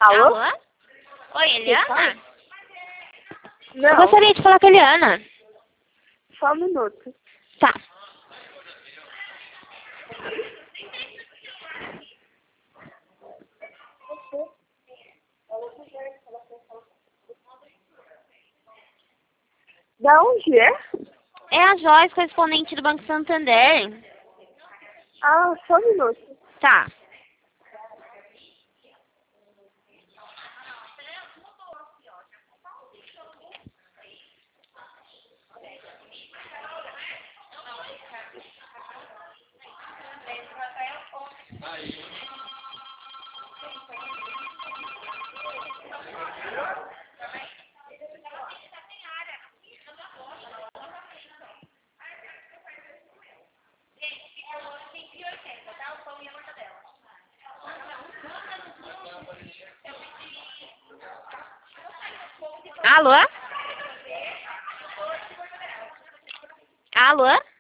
Alô? Alô? Oi, Eliana? Não, Eu gostaria de falar com a Eliana. só um minuto. Tá. Da onde é? É a Joyce, correspondente do Banco Santander. Ah, só um minuto. Tá. Alô? Alô?